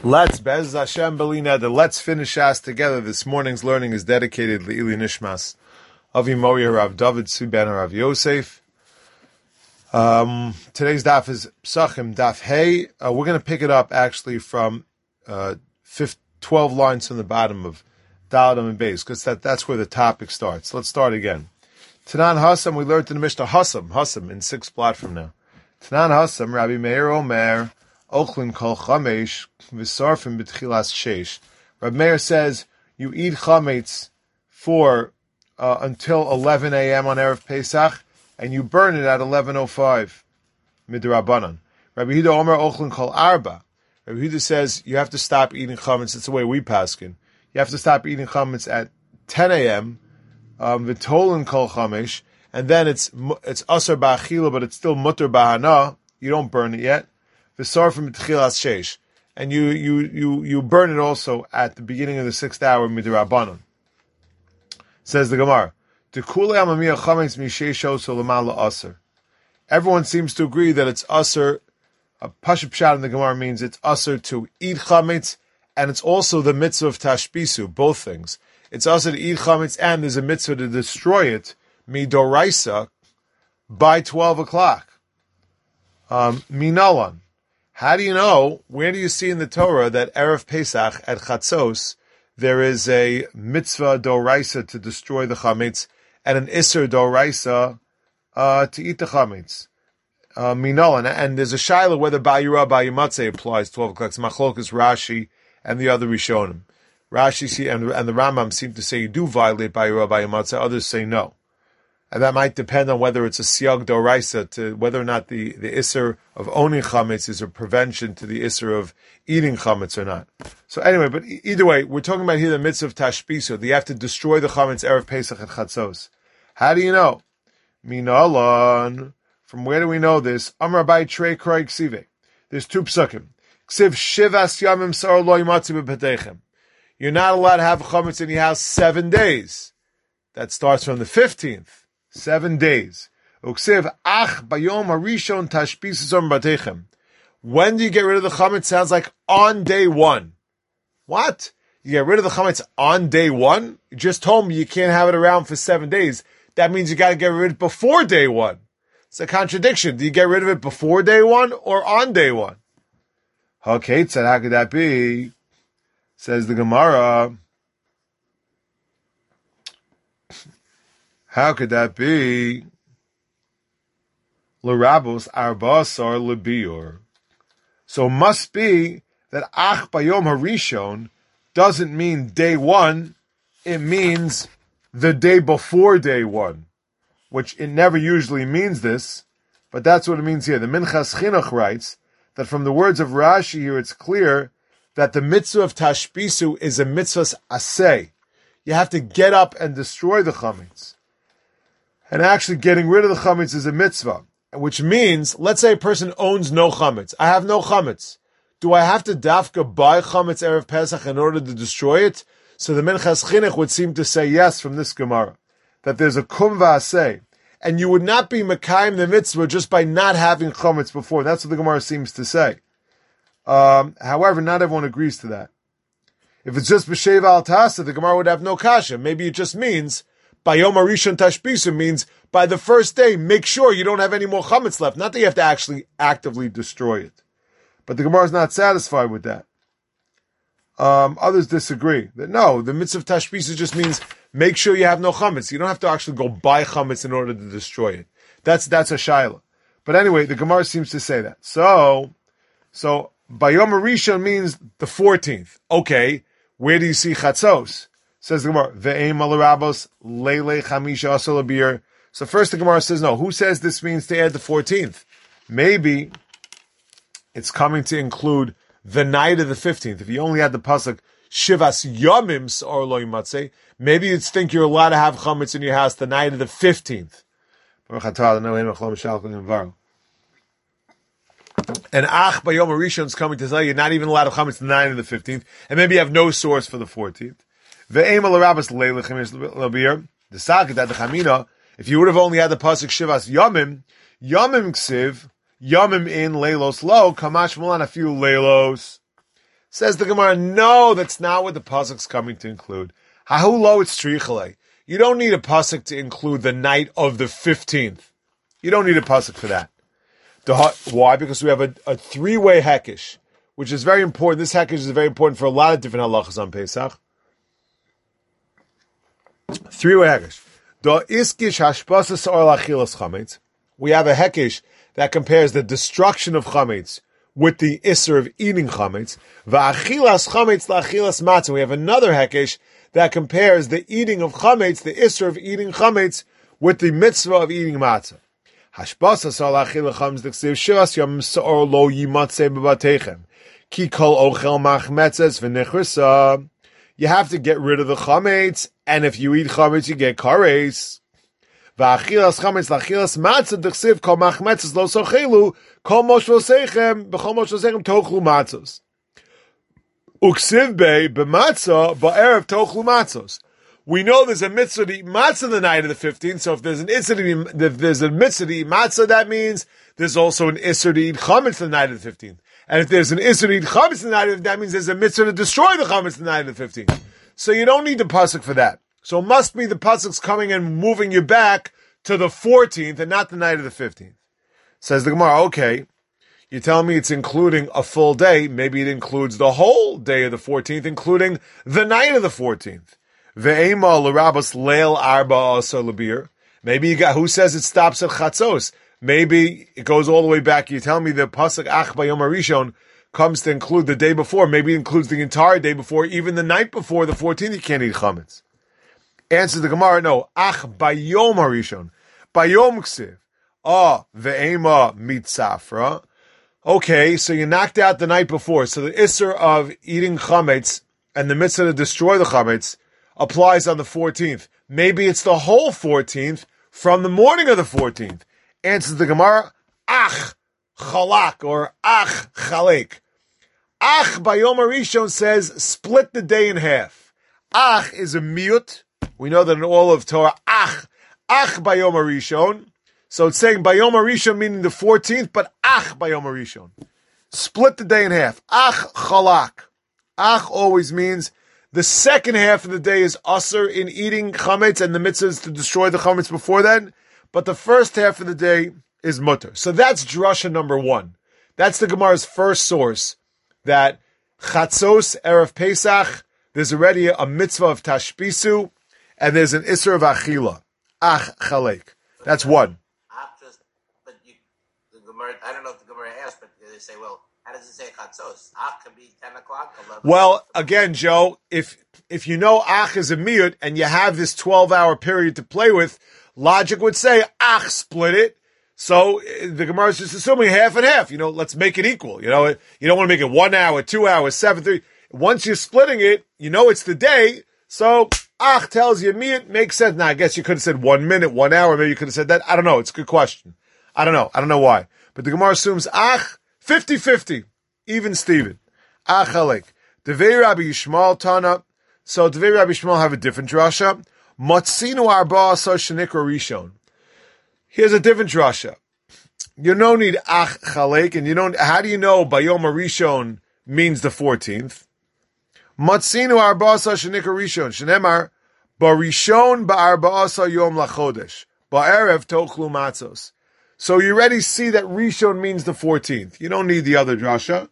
Bez Hashem Belineder. Let's finish us together. This morning's learning is dedicated to Ili Nishmas Avi Moyer Rav David Suben Rav Yosef. Today's daf is Psachim Daf Hey. We're going to pick it up actually from 12 lines from the bottom of Daladam and Beis, because that's where the topic starts. Let's start again. Tanan Hassam, we learned in the Mishnah Hassam in 6 blot from now. Tanan Hassam, Rabbi Meir Omer, Ochlin kol chamesh v'sarfim b'tchilas sheish. Rabbi Meir says you eat chametz for until 11 a.m. on Erev Pesach, and you burn it at 11:05 midrabanan. Rabbi Yehuda Omer Ochlin kol arba. Rabbi Yehuda says you have to stop eating chametz. That's the way we paskin. You have to stop eating chametz at 10 a.m. V'tolin kol chamesh, and then it's asar ba'achila, but it's still mutter ba'hana. You don't burn it yet. V'sarfim b'tchilas sheish, and you burn it also at the beginning of the 6th hour midrabanan. Says the Gemara, everyone seems to agree that it's asr. A pashup shot in the Gemara means it's asr to eat chametz, and it's also the mitzvah of tashbisu, both things. It's asr to eat chametz, and there's a mitzvah to destroy it midoraisa by 12 o'clock. Minalan. How do you know? Where do you see in the Torah that Erev Pesach at Chatzos there is a mitzvah doraisa to destroy the chametz and an iser doraisa to eat the chametz? Minol, and there's a shaila whether Bayira Bayimatze applies 12 o'clock. It's Machlokas Rashi and the other Rishonim. Rashi and the Rambam seem to say you do violate Bayira Bayimatze. Others say no. And that might depend on whether it's a siyag doraisa, to whether or not the isser of owning chametz is a prevention to the isser of eating chametz or not. So anyway, but either way, we're talking about here the mitzvah of tashbisu. You have to destroy the chametz erev Pesach and chatzos. How do you know? Minalan. From where do we know this? Amar Abai Trei Kroi Ksive. There's 2 psukim. Ksiv shivas yamim sar lo yimatzi b'petechem. You're not allowed to have chametz in your house 7 days. That starts from the 15th. 7 days. Uksiv ach bayom harishon tashbisizom batechem. When do you get rid of the chametz? Sounds like on day 1. What? You get rid of the chametz on day 1? You just told me you can't have it around for 7 days. That means you got to get rid of it before day 1. It's a contradiction. Do you get rid of it before day 1 or on day 1? Okay, so how could that be? Says the Gemara. How could that be? L'rabos arbasar lebior. So it must be that ach bayom harishon doesn't mean day 1. It means the day before day 1, which it never usually means this, but that's what it means here. The Minchas Chinuch writes that from the words of Rashi here, it's clear that the mitzvah of tashbisu is a mitzvah aseh. You have to get up and destroy the chametz. And actually getting rid of the chametz is a mitzvah, which means, let's say a person owns no chametz. I have no chametz. Do I have to dafka buy chametz erev Pesach in order to destroy it? So the Minchas Chinuch would seem to say yes from this Gemara, that there's a kum v'aseh, and you would not be mekayim the mitzvah just by not having chametz before. That's what the Gemara seems to say. However, not everyone agrees to that. If it's just b'sheva al tasa, the Gemara would have no kasha. Maybe it just means Bayom Arishon Tashbisu means by the first day, make sure you don't have any more chametz left. Not that you have to actually actively destroy it. But the Gemara is not satisfied with that. Others disagree. That no, the mitzvah of Tashbisu just means make sure you have no chametz. You don't have to actually go buy chametz in order to destroy it. That's a shaila. But anyway, the Gemara seems to say that. So Bayom Arishon means the 14th. Okay, where do you see chatzos? Says the Gemara, Ve'em al-rabos leile chamisha asal abir. So first the Gemara says, no, who says this means to add the 14th? Maybe it's coming to include the night of the 15th. If you only had the pasuk, Shivas yomim sa'or lo yimatzeh, maybe you'd think you're allowed to have chametz in your house the night of the 15th. And ach bayom harishon is coming to tell you you're not even allowed to have chametz the night of the 15th, and maybe you have no source for the 14th. The chamina. If you would have only had the pasuk shivas yamim ksiv yamim in leilos lo kamash malan a few leilos. Says the Gemara, no, that's not what the pasuk's coming to include. Hahu lo it's trichale. You don't need a pasuk to include the night of the 15th. You don't need a pasuk for that. Why? Because we have a three-way hekesh, which is very important. This hekesh is very important for a lot of different halachas on Pesach. Three-way hekesh. We have a hekesh that compares the destruction of chametz with the isser of eating chametz. Va'achilas chametz la'achilas matzah. We have another hekesh that compares the eating of chametz, the isser of eating chametz, with the mitzvah of eating matzah. Hashbasas la'achil chametz d'ksiv shivas yom sa'or lo yimatzeh b'batechem ki kol ochel machmetzes v'nechrisa. You have to get rid of the chametz, and if you eat chametz, you get kares. Va'achilas chametz la'achilas matzah d'ksiv kol machmetzes lo sochelu kol moshel seichem b'chol moshel seichem tochlu matzos. Uksiv be b'matzah ba'erev tochlu matzos. We know there's a mitzvah to eat matzah the night of the 15th, so if there's a mitzvah to eat matzah, that means there's also an isser to eat chametz the night of the 15th. And if there's an isser to eat chametz the night of that means there's a mitzvah to destroy the chametz the night of the 15th. So you don't need the pasuk for that. So it must be the pasuk's coming and moving you back to the 14th and not the night of the 15th. Says the Gemara, okay, you're telling me it's including a full day. Maybe it includes the whole day of the 14th, including the night of the 14th. Ve'ema l'rabas leil arba asar l'bir. Maybe you got, who says it stops at chatzos? Maybe it goes all the way back. You tell me the pasuk ach bayom harishon comes to include the day before. Maybe it includes the entire day before, even the night before the 14th. You can't eat chametz. Answer the Gemara, no. Ach bayom harishon, bayom ksiv. Ve'ema mitzafra. Okay, so you knocked out the night before. So the isser of eating chametz and the mitzvah to destroy the chametz applies on the 14th. Maybe it's the whole 14th from the morning of the 14th. Answers the Gemara, ach chalak or ach chalek. Ach bayom harishon says split the day in half. Ach is a miyut. We know that in all of Torah, ach bayom harishon. So it's saying bayom harishon meaning the 14th, but ach bayom harishon. Split the day in half. Ach chalak. Ach always means the second half of the day is usher in eating chametz, and the mitzvah is to destroy the chametz before then. But the first half of the day is mutter. So that's drasha number one. That's the Gemara's first source, that chatzos erev Pesach, there's already a mitzvah of tashbisu, and there's an isser of achila. Ach chalek. That's one. The Gemara, I don't know if the Gemara asked, but they say, well, how does it say chatzos? Ach can be 10 o'clock, 11 o'clock. Well, again, Joe, if you know ach is a miyut and you have this 12-hour period to play with, logic would say ach split it. So the Gemara is just assuming half and half. You know, let's make it equal. You know, you don't want to make it 1 hour, 2 hours, 7, 3. Once you're splitting it, you know it's the day. So ach tells you miyut makes sense. Now I guess you could have said 1 minute, 1 hour. Maybe you could have said that. I don't know. It's a good question. I don't know why. But the Gemara assumes ach 50-50, even Steven. Achalek. Devei Rabbi Yishmael Tana. So Devei Rabbi Yishmael have a different drasha. Matzinu arba asar shenikra rishon. Here's a different drasha. You don't need ach chalek, and you don't. How do you know bayom harishon means the 14th? Matzinu arba asar shenikra rishon. Shenemar barishon ba'arba asar yom lachodesh ba'erev tochlu matzos. So you already see that Rishon means the 14th. You don't need the other drasha.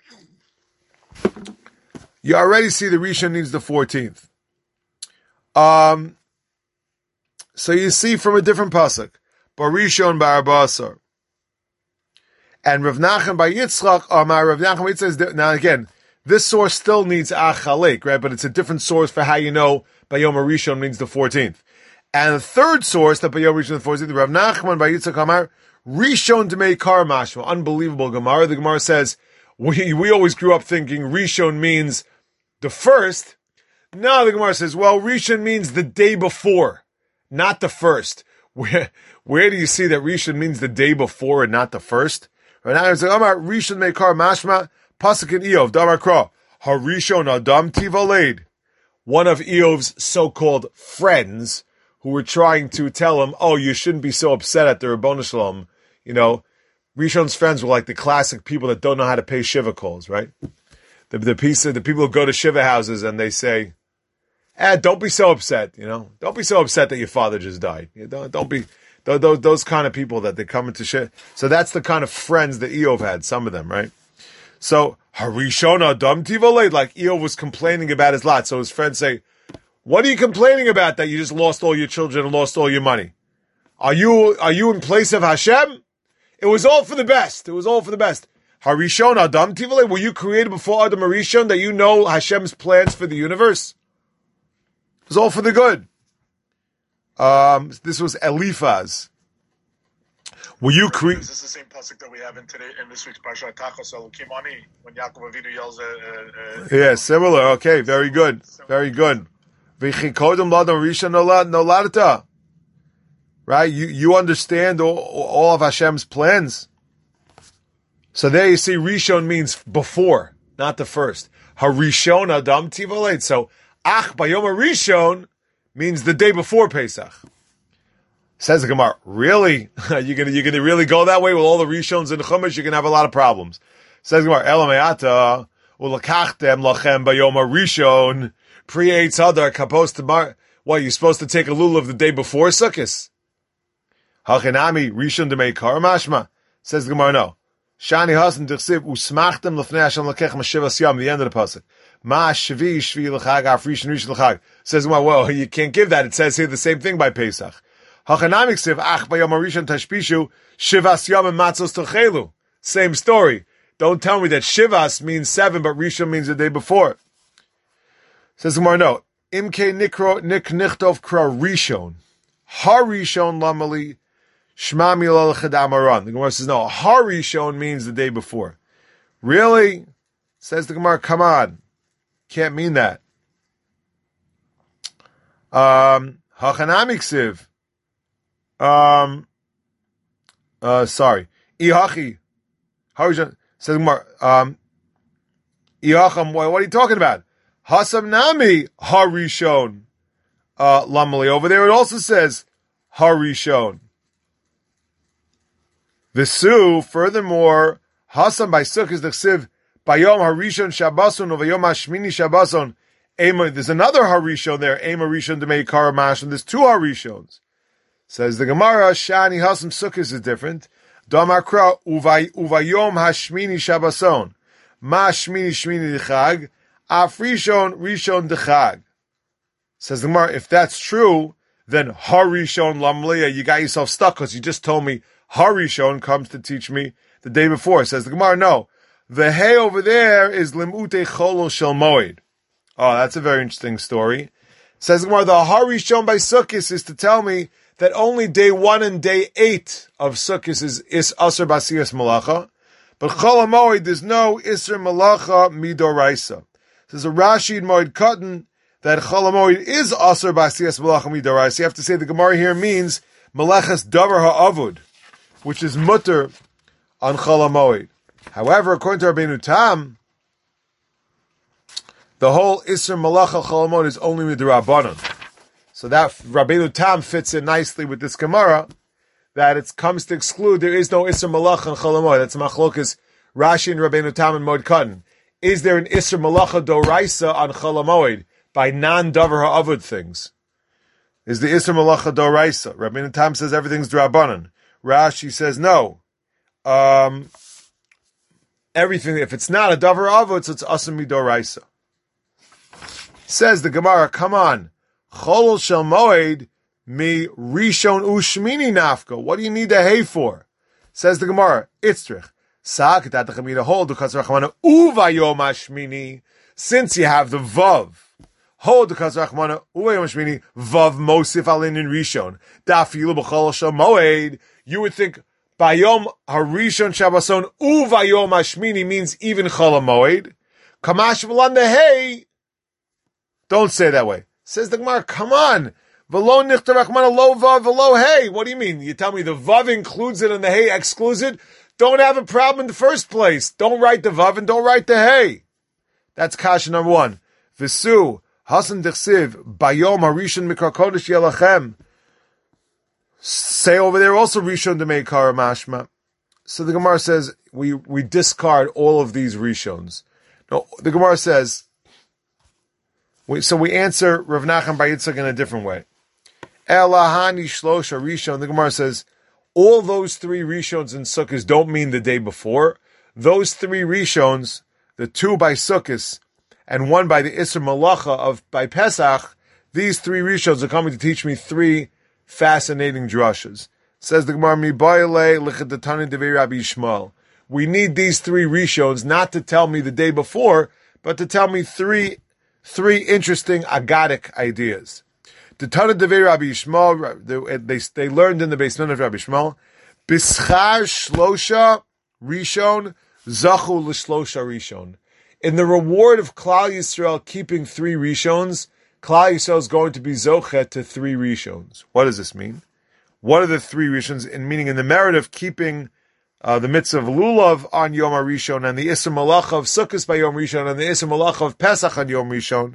You already see the Rishon means the 14th. So you see from a different pasuk, Barishon Barabasar. And Rav Nachman by Yitzchak, Rav Nachman says, now again, this source still needs Achalek, right? But it's a different source for how you know Bayom Rishon means the 14th. And the third source that Bayom Rishon the 14th, Rav Nachman by Yitzchak Amar, Rishon Dmei Kar Mashma. Unbelievable Gemara. The Gemara says, we always grew up thinking Rishon means the first. No, the Gemara says, well, Rishon means the day before, not the first. Where do you see that Rishon means the day before and not the first? Right now, it's like, Amar Rishon Dmei Kar Mashma, Pasuk in Eov, Damar Kra, Harishon Adam Tivaled. One of Eov's so-called friends who were trying to tell him, oh, you shouldn't be so upset at the Ribono Shalom. You know, Rishon's friends were like the classic people that don't know how to pay Shiva calls, right? the people who go to Shiva houses and they say, don't be so upset, Don't be so upset that your father just died. Don't be, those kind of people that they come into Shiva. So that's the kind of friends that Eov had, some of them, right? So, Harishon Adam Tivoled, like Eov was complaining about his lot. So his friends say, what are you complaining about that you just lost all your children and lost all your money? Are you in place of Hashem? It was all for the best. It was all for the best. Harishon Adam Tivole, were you created before Adam Harishon that you know Hashem's plans for the universe? It was all for the good. This was Eliphaz. Were you created? Is this the same pasuk that we have in this week's Parshat Tachos Elokim Ani, when Yaakov Avinu yells at... Yeah, similar. Okay, very good. Very good. V'chikodem l'adam Harishon noladata. Right? You understand all of Hashem's plans. So there you see, Rishon means before, not the first. Harishon Adam Tivoled. So, Ach Bayom Rishon means the day before Pesach. Says the Gemara, really? You're gonna really go that way with all the Rishons and the Chumash? You're gonna have a lot of problems. Says the Gemara, Elameata, ulakachtem lachem Bayom Rishon, pre-Eitz Hadar, kapos tamar. What, you're supposed to take a lulav the day before Sukkot? Hachinami Rishon demei karamashma. Says the Gemara, no. Shani hasan dichsiv usmachtem lefnei Hashem lakechem shivas yam. The end of the pasuk. Ma shvi l'chag af rishon l'chag. Says the Gemara, well, you can't give that. It says here the same thing by Pesach. Hachanami ksiv ach bayom rishon tashpishu shivas yam and matzos tochelu. Same story. Don't tell me that shivas means 7, but rishon means the day before. Says the Gemara, no. Imke nichtov kra rishon. Harishon lamali. Shma milal chadamaran. The Gemara says, no, Harishon means the day before. Really? Says the Gemara, come on. Can't mean that. Hachanamiksiv. Sorry. Ihachi. Harishon. Says the Gemara, Ihacham, what are you talking about? Hasam nami Harishon. Lamali. Over there it also says Harishon. Visu, furthermore, Hasan by Sukkot the Chsiv, Bayom Harishon Shabbason, Vayom Hashmini Shabbason. There's another Harishon there, Ema Rishon Demei Karamashon. There's 2 Harishons. Says the Gemara, Shani Hasan Sukkot is different. Damakra Uvayom Hashmini Shabbason. Ma Shmini Shmini Dechag. Afrishon Rishon Dechag. Says the Gemara, if that's true, then Harishon Lamliya, you got yourself stuck because you just told me Harishon comes to teach me the day before. Says the Gemara, no. The hay over there is Limute Cholo Shel Moed. Oh, that's a very interesting story. Says the Gemara, the Harishon by Sukkot is to tell me that only day 1 and day 8 of Sukkot is Asr Basiyas Malacha. But Chol Moed, there's no Isr Malacha Midoraisa. There's a Rashi in Moed Katan that Chol Moed is Asr Basiyas Malacha Midoraisa. You have to say the Gemara here means Malachas Davar Ha'avud, which is mutter on Chol HaMoed. However, according to Rabbeinu Tam, the whole Isser Malacha Chol HaMoed is only midrabanan. So that Rabbeinu Tam fits in nicely with this Gemara, that it comes to exclude there is no Isser Malacha on Chol HaMoed. That's Machlokas Rashi and Rabbeinu Tam and Moed Katan. Is there an Isser Malacha Doraisa on Chol HaMoed by non-Davar Ha'avud things? Is the Isser Malacha Doraisa? Rabbeinu Tam says everything's drabanan. Rashi says no. Everything, if it's not a davar avot, it's asam midoraisa. Says the Gemara, come on. Cholol shel moed mi rishon ushmini nafka. What do you need the hay for? Says the Gemara, itzrich. Sak tatachamina hold because rachmana uvayom hashmini. Since you have the vav. Hold because rachmana uvayom hashmini vav mosif alin in rishon. Dafilu b'cholol shel moed. You would think Bayom Harishon Shabbason Uvayom Hashmini means even Chol HaMoed. Kamash v'lan hey. Don't say it that way. Says the Gemara, come on. V'lo nichta rachmana lo vav v'lo hey. What do you mean? You tell me the vav includes it and the hey excludes it? Don't have a problem in the first place. Don't write the vav and don't write the hey. That's kasha number 1. V'su Hasan Dechsiv Bayom Harishon Mikra Kodesh Yelachem. Say over there also Rishon Demei Karamashma. So the Gemara says we discard all of these Rishons No, the Gemara says, so we answer Rav Nachman Bar Yitzchak in a different way. Elahani Shlosha Rishon, the Gemara says, all those three Rishons in Sukkot don't mean the day before. Those three Rishons, the two by Sukkot and one by the Isser Malacha by Pesach, these three Rishons are coming to teach me three fascinating drashas. Says the Gemara, we need these three Rishons not to tell me the day before, but to tell me three interesting agadic ideas. The Tana Devei Rabbi Yishmael, they learned in the basement of Rabbi Yishmael, Bischar Shlosha Rishon Zachu L'Shlosha Rishon. In the reward of Klal Yisrael keeping three Rishons, Klal Yisrael is going to be Zochet to three Rishons. What does this mean? What are the three Rishons? Meaning in the merit of keeping the mitzvah of Lulav on Yom HaRishon and the Isser Malacha of Sukkot by Yom Rishon and the Isser Malacha of Pesach on Yom Rishon.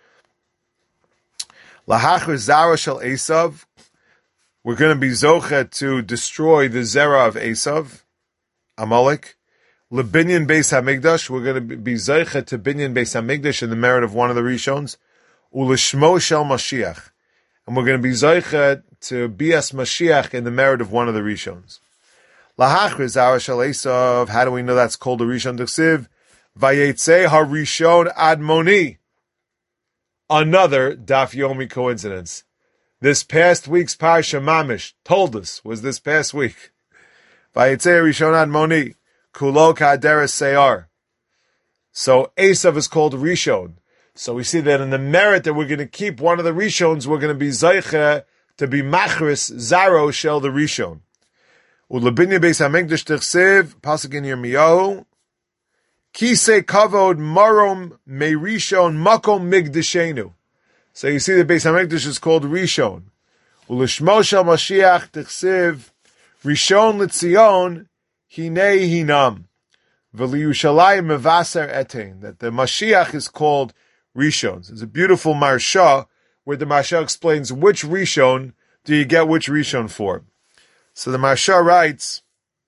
Lahachar Zara Shel Esav, we're going to be Zochet to destroy the Zera of Esav, Amalek. Lebinyan Beis HaMikdash, we're going to be Zochet to Binyan Beis HaMikdash in the merit of one of the Rishons. Ulishmo Shel Mashiach, and we're going to be Zochet to Bias Mashiach in the merit of one of the Rishons. Lahachar Zara Shel Esav, how do we know that's called a Rishon D'Chsiv? Vayetze HaRishon Admoni. Another Daf Yomi coincidence. This past week's Parsha Mamish told us, was this past week. Vayetze HaRishon Admoni, Kulo Ka'aderes Seyar. So Esav is called Rishon. So we see that in the merit that we're going to keep one of the Rishons, we're going to be Zayche to be Machris Zaro Shel the Rishon. Ulebinya Beis HaMikdash T'chsev, Pasuk in Yirmiyahu, Kisei Kavod Marom Me Rishon Makom Migdashenu. So you see the Beis HaMikdash is called Rishon. Ulishmo Shel Mashiach T'chsev, Rishon L'Tzion, Hinei Hinam. V'liyushalayim Mevaser Etein. That the Mashiach is called Rishon. There's a beautiful Marsha where the Marsha explains which Rishon do you get which Rishon for. So the Marsha writes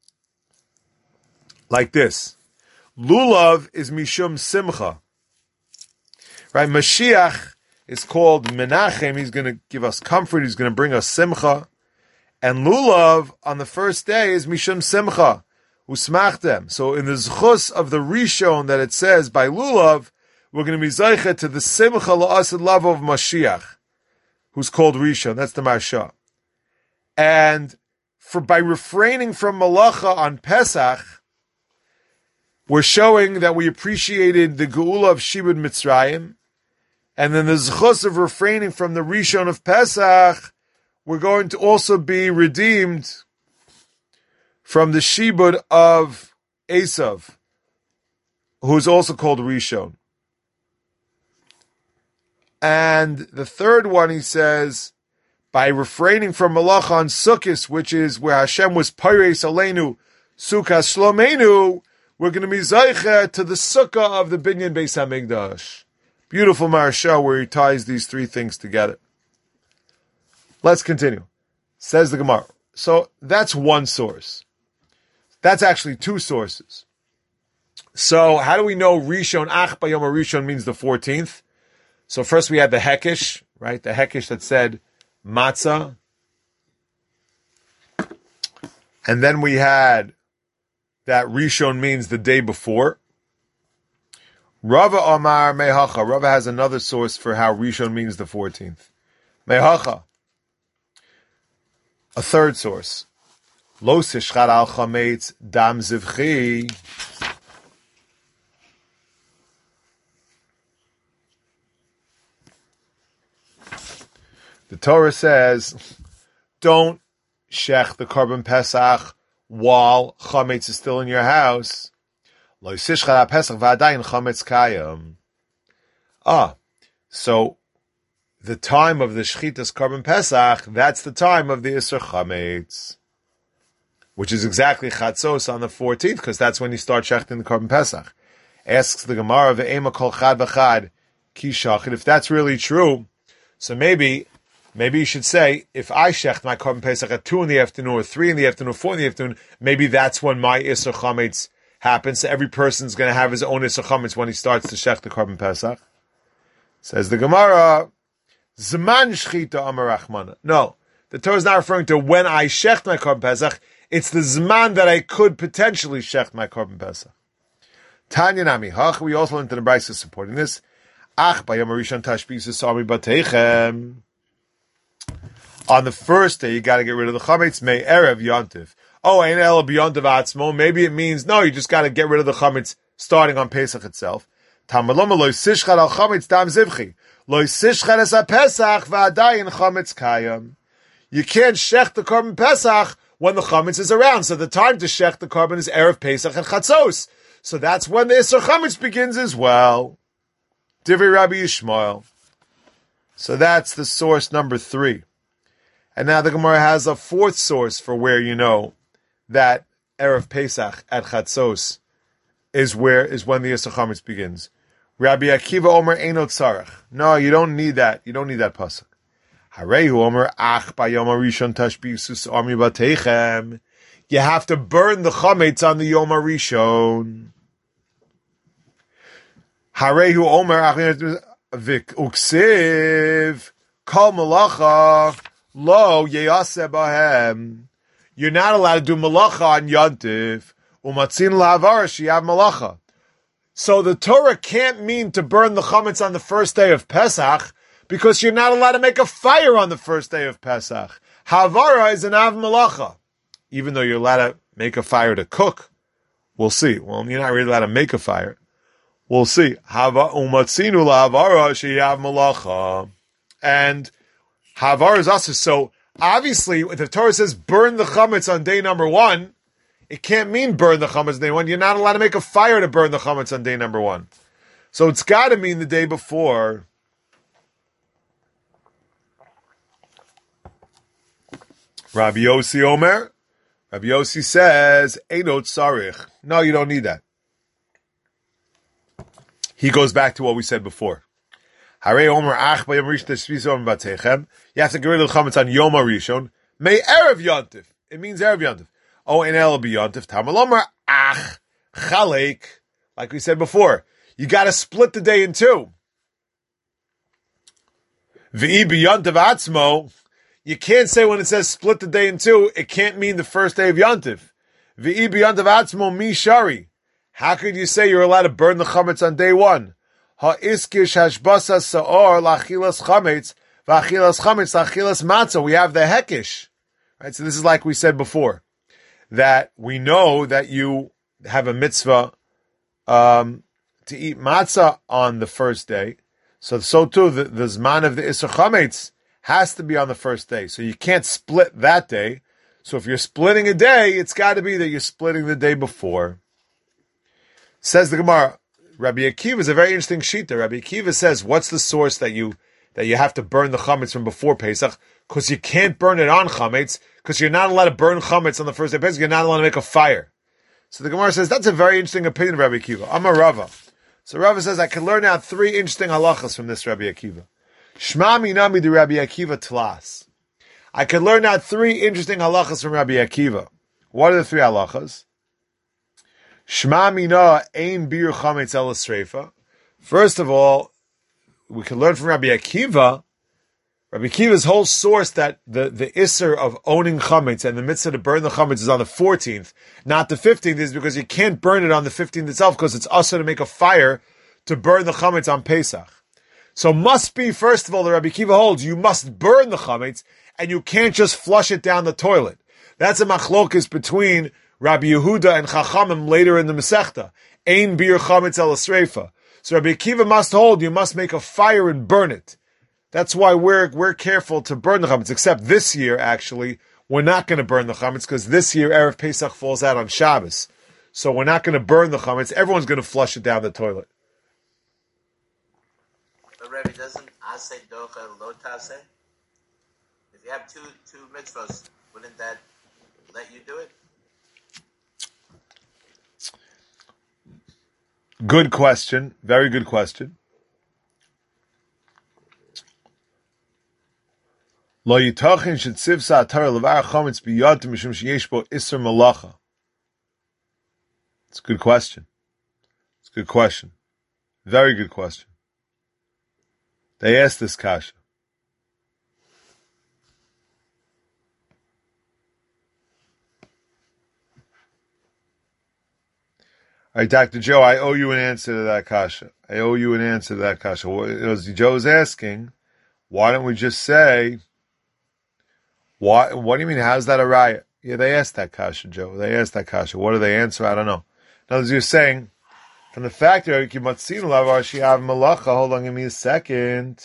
like this. Lulav is Mishum Simcha. Right? Mashiach is called Menachem. He's going to give us comfort. He's going to bring us Simcha. And Lulav on the first day is Mishum Simcha. Usmachtem. So in the Zchus of the Rishon that it says by Lulav, we're going to be Zaychet to the Simcha La'asid Love of Mashiach, who's called Rishon. That's the Marsha. And by refraining from Malacha on Pesach, we're showing that we appreciated the Geula of Shibud Mitzrayim. And then the Zchus of refraining from the Rishon of Pesach, we're going to also be redeemed from the Shibud of Esav, who's also called Rishon. And the third one, he says, by refraining from Malacha on Sukkot, which is where Hashem was Pareis Aleinu, Sukkah Shlomenu, we're going to be Zaycha to the Sukkah of the Binyan Beis HaMikdash. Beautiful Marsha where he ties these three things together. Let's continue. Says the Gemara. So that's one source. That's actually two sources. So how do we know Rishon Ach Bayom Rishon means the 14th? So first we had the Hekesh, right? The Hekesh that said Matzah. And then we had that Rishon means the day before. Rava Omar Mehacha. Rava has another source for how Rishon means the 14th. Mehacha. A third source. Lo sishchad al chametz dam zivchi. The Torah says, don't shech the Korban Pesach while chametz is still in your house. Lo sishchad al Pesach v'adayin chametz kayam. So the time of the Shchitas Korban Pesach, that's the time of the Isser Chametz, which is exactly Chatzos on the 14th, because that's when you start shechting the Korban Pesach. Asks the Gemara, Ve'ema kol chad v'chad ki shachit. If that's really true, so maybe you should say, if I shecht my Korban Pesach at 2 in the afternoon, or 3 in the afternoon, or 4 in the afternoon, maybe that's when my Isser Chametz happens. So every person's going to have his own Isser Chametz when he starts to shech the Korban Pesach. Says the Gemara, Zman Shchita Amar Rachmana. No, the Torah is not referring to when I shech my Korban Pesach. It's the Zman that I could potentially shech my Korban Pesach. Tanya Nami Hach. We also learned in the Brisa supporting this. Ach Bayom Rishon Tashbis Sami Bateichem. On the first day, you got to get rid of the chametz. May erev yontif. Oh, ain't el b'yontif atzmo. Maybe it means no. You just got to get rid of the chametz starting on Pesach itself. Tamaloma loy sishchad al chametz dam zivchi. Loy sishchad es a Pesach v'adayin chametz kayam. You can't shech the korban Pesach when the chametz is around. So the time to shech the korban is erev Pesach and chatzos. So that's when the Isser Chametz begins as well. Divrei Rabbi Yishmael. So that's the source number 3. And now the Gemara has a fourth source for where you know that Erev Pesach at Chatzos is when the Isser Chametz begins. Rabbi Akiva Omer Eino Tzarech. No, you don't need that. You don't need that pasuk. Harehu Omer Ach Bayom Rishon Tashbisus Armi Bateichem. You have to burn the chametz on the Yom Rishon. Harehu Omer Vik Uksiv Kol Malacha Lo Yeyase Bahem. You're not allowed to do malacha on Yontif. Umatzin Lahavara Shiyav Malacha. So the Torah can't mean to burn the chametz on the first day of Pesach because you're not allowed to make a fire on the first day of Pesach. Havara is an Av Malacha. Even though you're allowed to make a fire to cook, we'll see. Well, you're not really allowed to make a fire. We'll see. Hava umatzinu lahavara sheyav malacha. And havar is also. So obviously, if the Torah says burn the chametz on day number 1, it can't mean burn the chametz on day 1. You're not allowed to make a fire to burn the chametz on day number 1. So it's got to mean the day before. Rabbi Yossi Omer. Rabbi Yossi says, Einot Sarich. No, you don't need that. He goes back to what we said before. Harei Omer Ach Bayom Rishon Tashbis Bateichem. You have to get rid of the chametz on Yom Rishon. May Erev Yontif. It means Erev Yontif. Oh, and El B'Yontif. Tamal Omer Ach Chalek. Like we said before, you got to split the day in 2. V'i B'Yontif Atzmo. You can't say when it says split the day in 2, it can't mean the first day of Yontif. V'i B'Yontif Atzmo Mi Shari. How could you say you're allowed to burn the chametz on day 1? Ha'Iskish Hashbasa Sa'or L'Achilas Chametz V'Achilas Chametz L'Achilas Matzah. We have the Hekish. Right? So this is like we said before, that we know that you have a mitzvah to eat matzah on the first day. So too, the Zman of the Isser Chametz has to be on the first day. So you can't split that day. So if you're splitting a day, it's got to be that you're splitting the day before. Says the Gemara, Rabbi Akiva is a very interesting shita. Rabbi Akiva says, what's the source that you have to burn the chametz from before Pesach? Because you can't burn it on chametz, because you're not allowed to burn chametz on the first day of Pesach. You're not allowed to make a fire. So the Gemara says, that's a very interesting opinion of Rabbi Akiva. I'm a Rava. So Rava says, I can learn out 3 interesting halachas from this Rabbi Akiva. Shma minami de Rabbi Akiva tlas. I can learn out 3 interesting halachas from Rabbi Akiva. What are the 3 halachas? Shma mina ein bir chametz el esreifa. First of all, we can learn from Rabbi Akiva. Rabbi Akiva's whole source that the isser of owning chametz and the mitzvah to burn the chametz is on the 14th, not the 15th, is because you can't burn it on the 15th itself because it's also to make a fire to burn the chametz on Pesach. So must be, first of all, the Rabbi Akiva holds you must burn the chametz and you can't just flush it down the toilet. That's a machlokes between Rabbi Yehuda and Chachamim later in the Masechta. Ein bir chametz el esreifa. So Rabbi Akiva must hold you must make a fire and burn it. That's why we're careful to burn the chametz. Except this year, actually, we're not going to burn the chametz because this year Erev Pesach falls out on Shabbos. So we're not going to burn the chametz. Everyone's going to flush it down the toilet. But Rabbi, doesn't Aseh Docha Lo Taseh? If you have two mitzvahs, wouldn't that let you do it? Good question. Very good question. Lo yitachin shetziv sa'atar levar chametz biyad mishum sheyesh bo iser malacha. It's a good question. It's a good question. Very good question. They asked this kasha. All right, Dr. Joe, I owe you an answer to that kasha. Joe's asking, why don't we just say, what do you mean, how's that a raya? Yeah, they asked that kasha, Joe. They asked that kasha. What do they answer? I don't know. In other words, you're saying, from the fact that hold on, give me a second.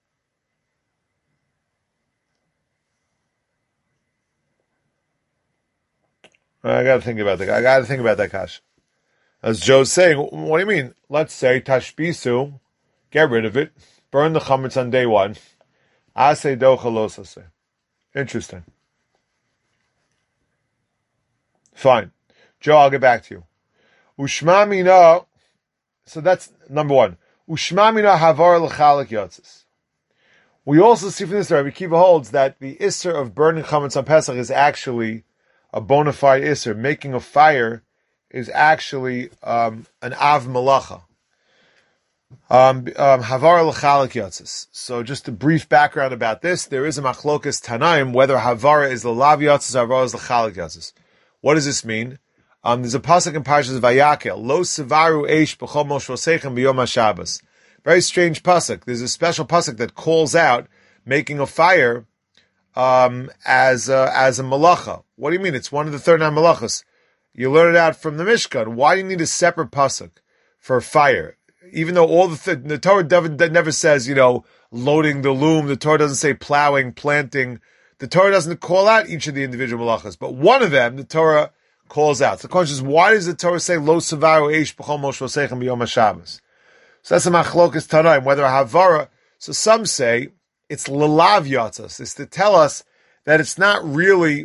I got to think about that kasha. As Joe's saying, what do you mean? Let's say tashbisu, get rid of it, burn the chametz on day one. Asay docha los asay. Interesting. Fine. Joe, I'll get back to you. Ushma mina, so that's number one. Ushma mina havar l'chalik yotzis. We also see from this that Rabbi Kiva holds that the isser of burning chametz on Pesach is actually a bona fide isser. Making a fire is actually an av malacha. Havar l'chalik yotzis. So just a brief background about this. There is a machlokas tanaim whether havara is l'lav yotzis or havara is l'chalik yotzis. What does this mean? There's a pasuk in Parshas Vayakel. Lo sevaru eish b'chol moshvosechem b'yom haShabbos. Very strange pasuk. There's a special pasuk that calls out making a fire as a malacha. What do you mean? It's one of the 39 malachas. You learn it out from the Mishkan. Why do you need a separate pasuk for fire? Even though all the Torah never says, loading the loom. The Torah doesn't say plowing, planting. The Torah doesn't call out each of the individual malachas. But one of them, the Torah calls out. So the question is, why does the Torah say, Lo savaru eish b'chol moshvosechem b'yom haShabbos? So that's a machlokas tanaim, whether a havara. So some say, it's lelav yatzos. It's to tell us that it's not really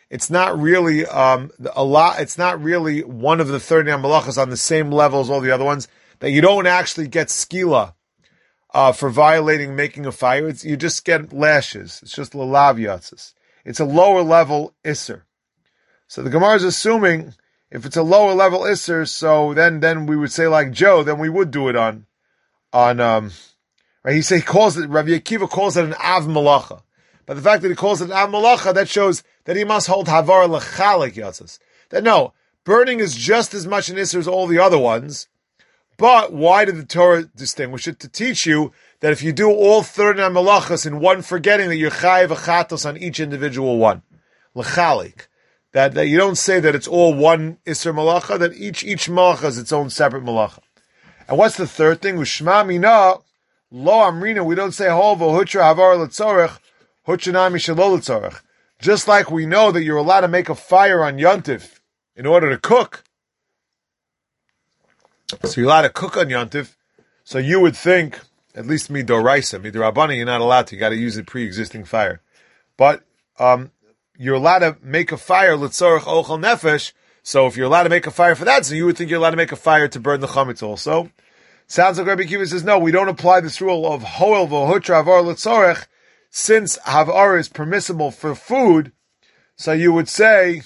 one of the 39 malachas on the same level as all the other ones, that you don't actually get skila for violating making a fire. You just get lashes. It's just lelav yatzis. It's a lower level isser. So the Gemara is assuming if it's a lower level isser, so then we would say like Joe, then we would do it on right. He calls it, Rabbi Akiva calls it an av malacha. But the fact that he calls it an av malacha, that shows that he must hold havar l'chalik yatzis. That no, burning is just as much an isser as all the other ones. But why did the Torah distinguish it? To teach you that if you do all 39 malachas in one forgetting, that you're chayiv achatos on each individual one. L'chalik. That you don't say that it's all one isser malacha, that each malacha is its own separate malacha. And what's the third thing? Ushma mina, lo amrina, we don't say hol v'hutra havar l'tzorech, huchanami shelo l'tzorech. Just like we know that you're allowed to make a fire on Yontif in order to cook. So you're allowed to cook on Yontif. So you would think, at least midoraisa, midorabana, you're not allowed to. You got to use a pre-existing fire. But you're allowed to make a fire l'tzorech ochel nefesh. So if you're allowed to make a fire for that, so you would think you're allowed to make a fire to burn the chametz also. Sounds like Rabbi Kiva says, no, we don't apply this rule of hoel v'hutra avar l'tzorech, since havar is permissible for food. So you would say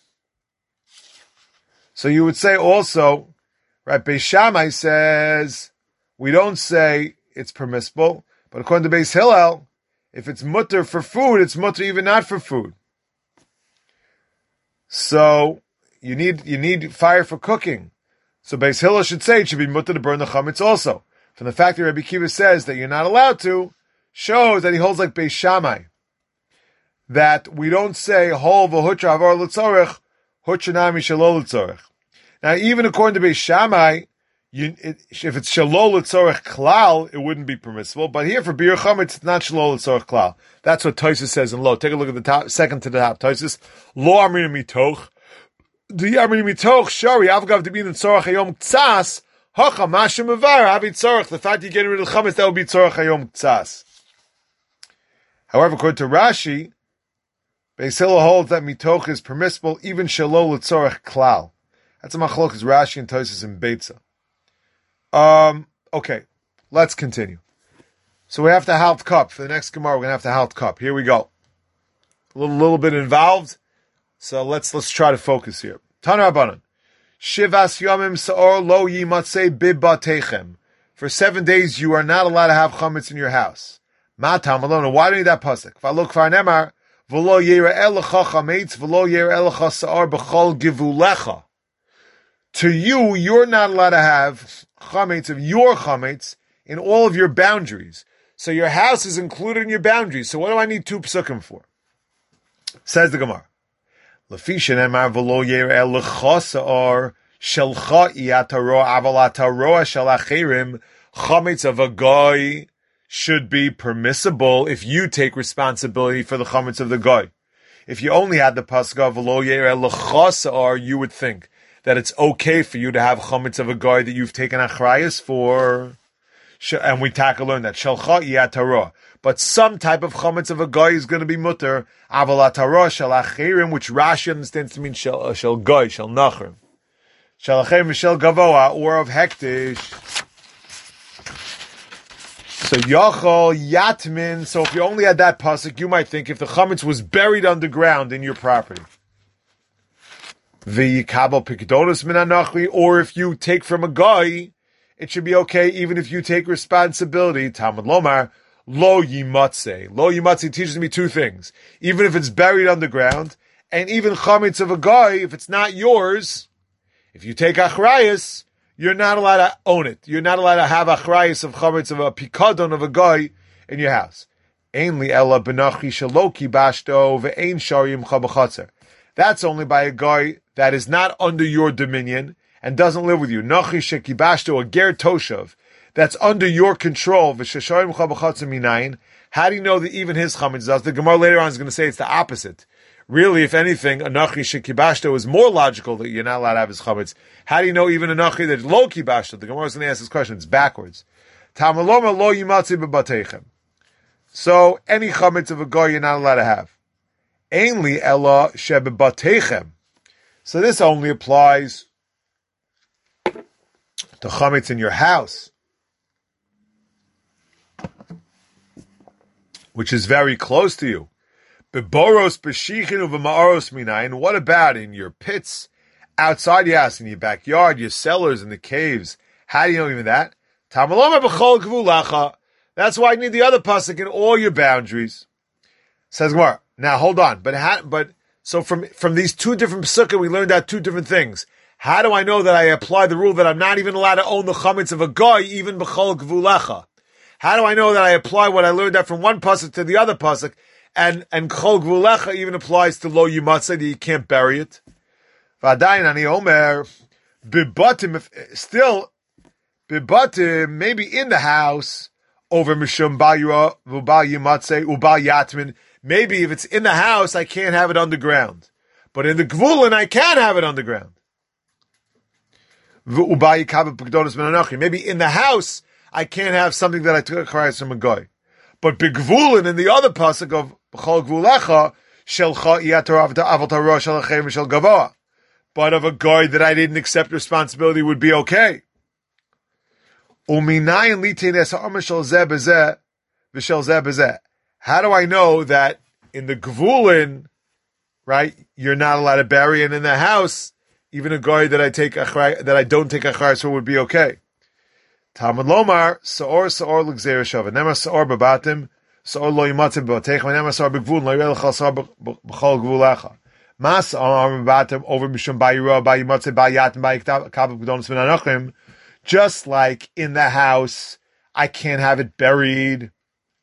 also, right, Beis Shammai says, we don't say it's permissible, but according to Beis Hillel, if it's mutter for food, it's mutter even not for food. So you need fire for cooking. So Beis Hillel should say it should be mutter to burn the chametz also. From the fact that Rabbi Kiva says that you're not allowed to, shows that he holds like Beis Shammai, that we don't say hol v'hutra avar l'tzorech, huchanami shelo l'tzorech. Now, even according to Beis Shammai, if it's shelo l'tzorech klal, it wouldn't be permissible. But here for bir chametz, it's not shelo l'tzorech klal. That's what Tosfos says in Lo. Take a look at the top, second to the top. Tosfos, Lo amrina mitoch. The amrina mitoch shari avgav debin tzorach hayom tzas hacha mashem avar havi tzorach. The fact you're getting rid of the chametz, that would be tzorach hayom tzas. However, according to Rashi, Beis Hillel holds that mitoch is permissible even shelo l'tzorech klal. That's a machlokas Rashi and Tosfos in Beitza. Okay, let's continue. So we have to halt cup. For the next Gemara, we're going to have to halt cup. Here we go. A little bit involved. So let's try to focus here. Tana Rabbanan. Shivas yomim sa'or lo yimatzei bibatechem. For 7 days you are not allowed to have chametz in your house. Ma tamalona. Why do you need that pasuk? V'alo kvar nemar v'lo yira'eh lecha chametz v'lo yira'eh lecha sa'or b'chol givulecha. To you, you're not allowed to have chametz of your chametz in all of your boundaries. So your house is included in your boundaries. So what do I need 2 psukim for? Says the Gemara. Lefisha nemar v'lo yira'eh lecha sa'or shelcha iyataro avalataro shel achirim. Chametz of a guy should be permissible if you take responsibility for the chametz of the guy. If you only had the pasuk of v'lo yira'eh lecha sa'or, you would think that it's okay for you to have chametz of a guy that you've taken achrayas for. And we learn that shelcha iyataro. But some type of chametz of a guy is going to be mutter. Avalataro shel achirim, which Rashi understands to mean shel guy, shel nachrim. Shel achirim shel gavoa, or of hektish. So yachol yatmin. So if you only had that pasuk, you might think if the chametz was buried underground in your property, v'yikabel pikdonos min hanachri, or if you take from a guy, it should be okay even if you take responsibility. Talmud lomar lo yimatze. Lo yimatze teaches me 2 things: even if it's buried underground, and even chametz of a guy, if it's not yours, if you take achrayas, you're not allowed to own it. You're not allowed to have achrayas of chametz of a pikadon of a guy in your house. Ein li ela benachi shaloki bashto ve'ein sharim chabachatzer. That's only by a guy that is not under your dominion and doesn't live with you. Nachi shekibashto, a ger toshav, that's under your control. V'shasharim chabachatzer minayin. How do you know that even his chametz does? The Gemara later on is going to say it's the opposite. Really, if anything, a nachi shekibashto is more logical that you're not allowed to have his chametz. How do you know even a nachi that lo kibashto? The Gemara is going to ask this question. It's backwards. Tamaloma lo yimatzi bebateichem. So any chametz of a guy you're not allowed to have. Ainli ella shebebateichem. So this only applies to chametz in your house, which is very close to you. Beboros b'shichin uv'ma'aros minayin. What about in your pits, outside your house, in your backyard, your cellars, in the caves? How do you know even that? Tamaloma b'chol gvulacha. That's why you need the other pasuk in all your boundaries. Says Gemara. Now hold on, but so from these 2 different psukim we learned out 2 different things. How do I know that I apply the rule that I'm not even allowed to own the chametz of a guy, even b'chol gvulacha? How do I know that I apply what I learned out from one pasuk to the other pasuk? And chol gvulecha even applies to lo yimatzeh, that you can't bury it. V'adayin ani omer bibatim, still bibatim, maybe in the house over mishum bayra v'bal yimatzeh ubal yatmin. Maybe if it's in the house, I can't have it underground, but in the gvulin I can have it underground. Maybe in the house I can't have something that I took achrayas from a guy. But begvulin in the other pasuk of b'chol gvulecha shelcha iyatar avataro shel achem shel gavoa. But of a guy that I didn't accept responsibility would be okay. Uminayin litein ha'amar shel zeh bezeh v'shel zeh bezeh. How do I know that in the gvulin, right, you're not allowed to bury, and in the house, even a guy that I don't take achrayas for would be okay? Talmud lomar saor l'gzeira shava. Nemar saor babatim saor lo yimatzim b'bateichem. Nemar saor b'gvulin lo yireh l'chal saor b'chol gvulecha. Mas saor babatim over mishum ba'yira ba'yimatzim ba'yatim ba'yikabel b'gdonos min hanachrim. Just like in the house, I can't have it buried,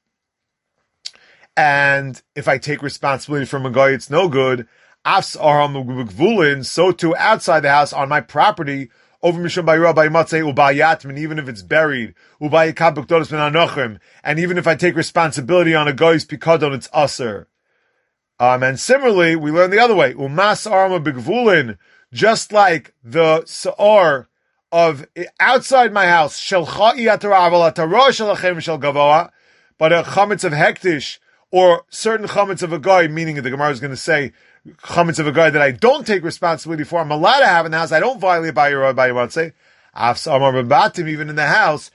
and if I take responsibility from a guy, it's no good. Afs aram b'gvulin. So too outside the house on my property. Over mishum ba'yira ba'yimatzeh u'ba'yatmin, even if it's buried, u'ba'yikabel b'gdonos min hanachrim, and even if I take responsibility on a guy's pikadon, it's aser. And similarly, we learn the other way. Umas arma b'gvulin, just like the sa'ar of outside my house, shelcha iyatar avalataro shel achem shel gavoa, but a chametz of hektish, or certain chametz of a guy, meaning the Gemara is going to say, chametz of a guy that I don't take responsibility for, I'm allowed to have in the house, I don't violate by your say, even in the house,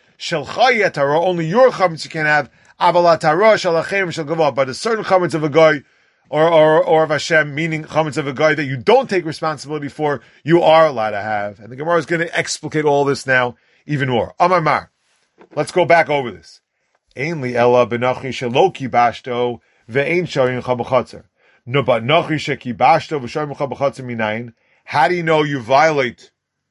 only your chametz you can have, but a certain chametz of a guy, or of Hashem, meaning chametz of a guy that you don't take responsibility for, you are allowed to have. And the Gemara is going to explicate all this now even more. Amar Mar. Let's go back over this. Ein li ela b'nachi shelo kibashto ve'ein shoyin chabachatzer. No, but nachi shekibashto v'shoyin chabachatzer minayin. How do you know you violate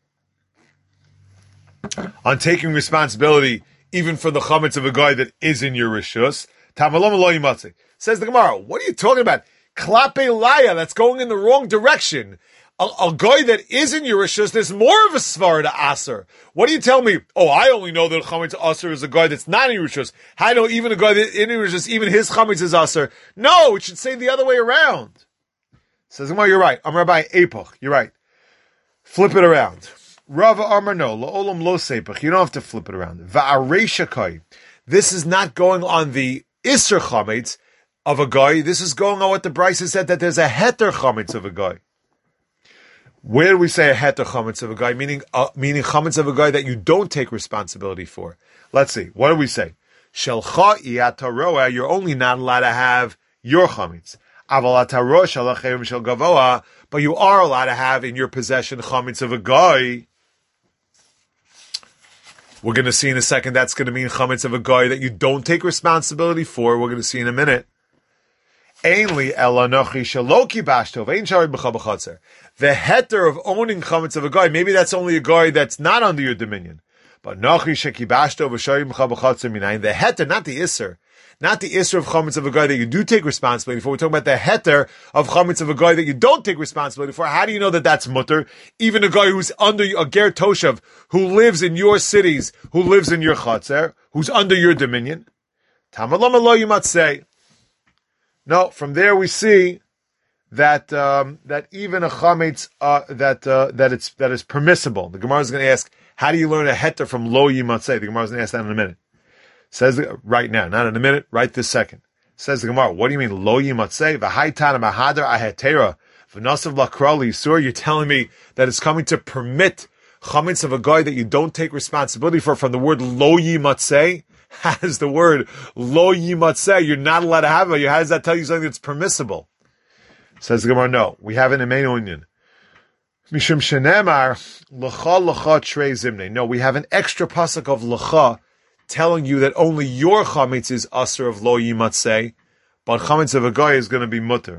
on taking responsibility even for the chametz of a guy that is in your rishus? Tamalom lo yimatze. Says the Gemara, what are you talking about? Klape laya, that's going in the wrong direction. A guy that is in your rishus, there's more of a svara to aser. What do you tell me? Oh, I only know that chametz aser is a guy that's not in your rishus. How do I know even a guy that in your rishus, even his chametz is aser? No, it should say the other way around. Says the Gemara, you're right. I'm Rabbi Epoch. You're right. Flip it around. Rava Amar no, la'olam lo sepach. You don't have to flip it around. Va'areisha kai. This is not going on the Isser chametz of a guy. This is going on what the Brisa said, that there's a heter chametz of a guy. Where do we say a heter chametz of a guy? Meaning chametz of a guy that you don't take responsibility for. Let's see. What do we say? Shelcha iyataroa. You're only not allowed to have your chametz. Aval ataroa shalachem shel gavoa. But you are allowed to have in your possession chametz of a guy. We're going to see in a second that's going to mean chametz of a guy that you don't take responsibility for. We're going to see in a minute. Ainli elanochi shaloki bashtov ain shari b'chabachatzer. The heter of owning chametz of a guy, maybe that's only a guy that's not under your dominion. But nochi sheki bashtov v'shari b'chabachatzer minayin. The heter, not the isser. Not the isser of chametz of a guy that you do take responsibility for. We're talking about the heter of chametz of a guy that you don't take responsibility for. How do you know that that's mutter? Even a guy who's under a ger toshav, who lives in your cities, who lives in your chatzer, who's under your dominion. Tamalama lo yimatzei. No, from there we see that that even a chametz that is permissible. The Gemara is going to ask, how do you learn a heter from lo yimatzei? The Gemara is going to ask that in a minute. Says right now, not in a minute, right this second. Says the Gemara, what do you mean lo yimatzei? V'haytana mahadar ahetera v'nasav lakrali yisur. You're telling me that it's coming to permit chametz of a guy that you don't take responsibility for from the word lo yimatzei? How does the word lo yimatzeh, you're not allowed to have it? How does that tell you something that's permissible? Says the Gemara, no. We have it in main union. Mishum shenemar l'cha trei zimne. No, we have an extra pasuk of l'cha telling you that only your chametz is aser of lo yimatzeh, but chametz of a guy is going to be mutter.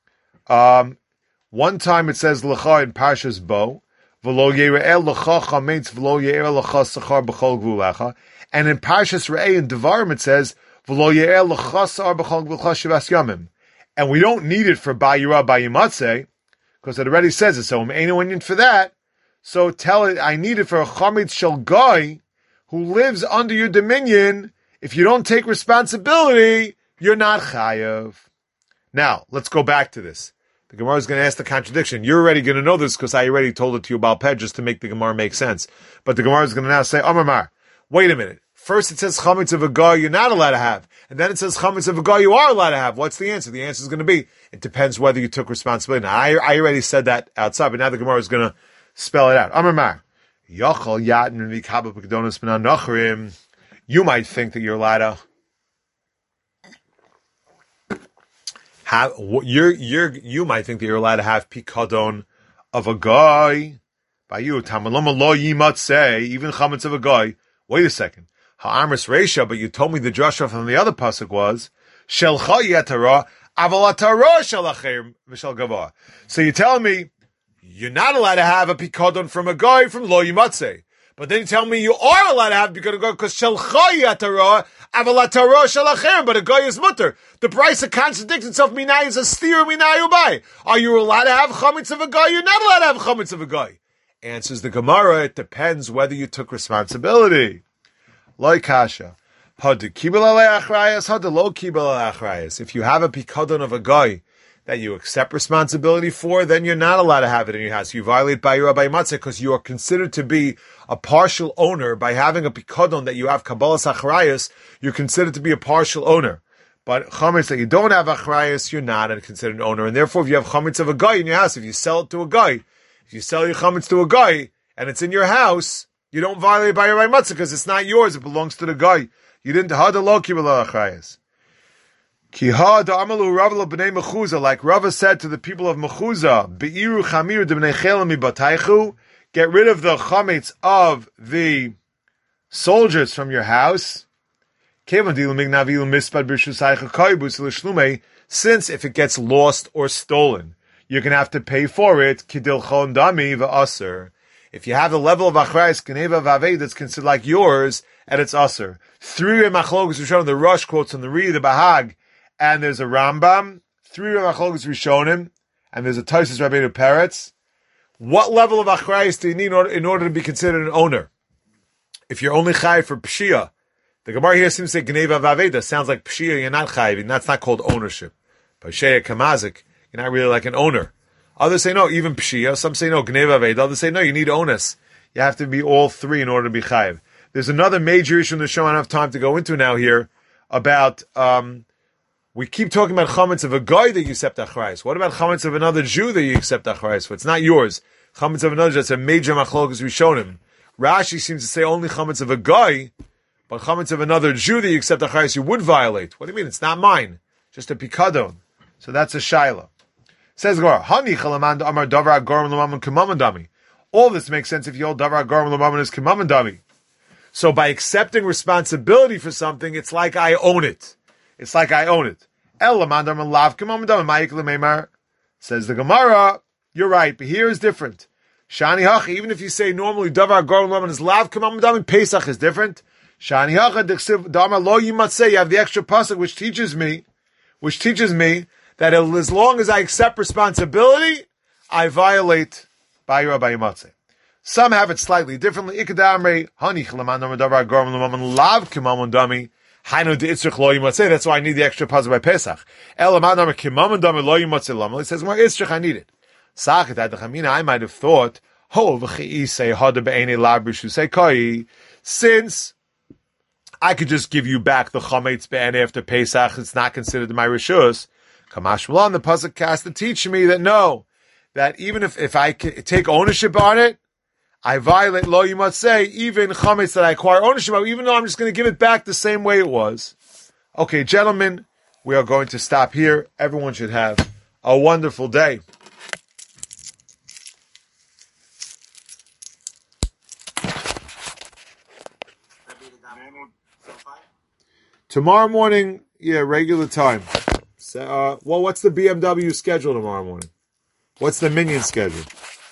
One time it says l'cha in Parshas Bo, v'lo ye'el l'cha chametz v'lo ye'el l'cha sachar b'chol gvulecha. And in Parshas Re'eh and Devarim it says, "V'lo ye'el l'chasar b'chol gvulcha shivas yamim," and we don't need it for Bayira Bayimatzeh because it already says it. So ain't no Indian for that. So tell it I need it for a chametz shel guy who lives under your dominion. If you don't take responsibility, you're not chayav. Now let's go back to this. The Gemara is going to ask the contradiction. You're already going to know this because I already told it to you about Peh just to make the Gemara make sense. But the Gemara is going to now say, Amar Mar, wait a minute. First it says chametz of a guy you're not allowed to have. And then it says chametz of a guy you are allowed to have. What's the answer? The answer is going to be, it depends whether you took responsibility. Now, I already said that outside, but now the Gemara is going to spell it out. Amar Mar. Yachal yatin v'kabel p'kedonos b'nan nachrim. You might think that you're allowed to have, you might think that you're allowed to have pikadon of a guy. By you, tamaloma lo yimatzeh, even chametz of a guy. Wait a second. Ha'amris Reisha, but you told me the drasha from the other pasuk was Shelcha yatara aval atara shalacher v'shel gavah. So you're telling me you're not allowed to have a pikadon from a guy from lo yimatzeh, but then you tell me you are allowed to have a pikadon because Shelcha yatara aval atara shalacher, but a guy is mutter. The Brisa contradicts itself. Minai is a steer, minai ubai. Are you allowed to have chametz of a guy? You're not allowed to have chametz of a guy. Answers the Gemara, it depends whether you took responsibility. Loi kasha. If you have a pikadon of a guy that you accept responsibility for, then you're not allowed to have it in your house. You violate Bayira Bayimatzeh because you are considered to be a partial owner by having a pikadon that you have Kabbalas Achrayas. You're considered to be a partial owner. But chametz that you don't have Achrayas, you're not considered an owner. And therefore, if you have chametz of a guy in your house, if you sell it to a guy, if you sell your chametz to a guy and it's in your house, you don't violate by your matzah because it's not yours; it belongs to the guy. You didn't hadaloki b'lachayas. Kiha da'amalu Rava b'nei Mechuza, like Rava said to the people of Mechuza, Be'iru chamir d'bnei chelam mibataychu, get rid of the chametz of the soldiers from your house. Since if it gets lost or stolen, you're going to have to pay for it. If you have the level of achrayis geneva v'aved that's considered like yours, and it's aser. 3 machlokas Rishonim, the Rosh quotes from the Ri, the Bahag, and there's a Rambam. 3 machlokas Rishonim, and there's a Tosfos Rabbeinu Peretz. What level of achrayis do you need in order to be considered an owner? If you're only chayiv for pshia, the Gemara here seems to say geneva v'aveda. Sounds like pshia, you're not chayiv, and that's not called ownership. Pasheya kamazik, you're not really like an owner. Others say no, even pshia. Some say no, geneva v'aveda. Others say no, you need onus. You have to be all 3 in order to be chayiv. There's another major issue in the show I don't have time to go into now here about, we keep talking about chametz of a guy that you accept achrayis. What about chametz of another Jew that you accept achrayis for? It's not yours. Chametz of another Jew, that's a major machlokas Rishonim. Rashi seems to say only chametz of a guy, but chametz of another Jew that you accept achrayis, you would violate. What do you mean? It's not mine. Just a pikadon. So that's a shaila. Says Gemara, Hani chalaman amar davar agorim l'mammon k'mammon dami. All this makes sense if you hold davar agorim l'mammon is k'mammon dami. So by accepting responsibility for something, it's like I own it. It's like I own it. El l'man amar lav k'mammon dami ma'ik l'meimar. Says the Gemara, you're right, but here is different. Shani hach, even if you say normally davar agorim l'mammon is lav k'mammon dami, Pesach is different. Shani hach damar lo yimatzeh, you have the extra pasuk which teaches me that as long as I accept responsibility, I violate Bayra Bayimatze. Some have it slightly differently. Ikadamre, Hani Chalaman Davar Gorm Lamaman Lav Kimamun Dami, Hainu de Itzrich Lo Yimatze. That's why I need the extra puzzle by Pesach. Elaman Davar Kimamun Dami Lo Yimatze Lamal. He says, more Itzrich, I need it. Sachet Adachamina, I might have thought, Ho V'chi say Hada Be'ene Labrishu say Koi, since I could just give you back the Chametz Be'ene after Pesach, it's not considered my Rishus. Kamash Malan, the pasuk has to teach me that no, that even if I take ownership on it, I violate lo yimatzeh, even chametz that I acquire ownership of, even though I'm just going to give it back the same way it was. Okay, gentlemen, we are going to stop here. Everyone should have a wonderful day. Tomorrow morning, regular time. What's the BMW schedule tomorrow morning? What's the minion schedule?